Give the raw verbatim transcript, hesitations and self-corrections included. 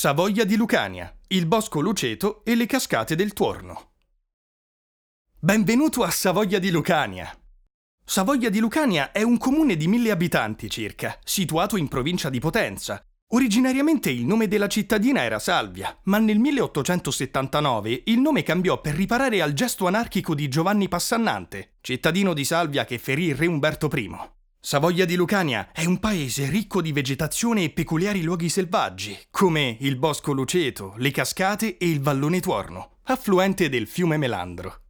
Savoia di Lucania, il Bosco Luceto e le cascate del Tuorno. Benvenuto a Savoia di Lucania! Savoia di Lucania è un comune di mille abitanti circa, situato in provincia di Potenza. Originariamente il nome della cittadina era Salvia, ma nel milleottocentosettantanove il nome cambiò per riparare al gesto anarchico di Giovanni Passannante, cittadino di Salvia che ferì il re Umberto I. Savoia di Lucania è un paese ricco di vegetazione e peculiari luoghi selvaggi, come il Bosco Luceto, le cascate e il Vallone Tuorno, affluente del fiume Melandro.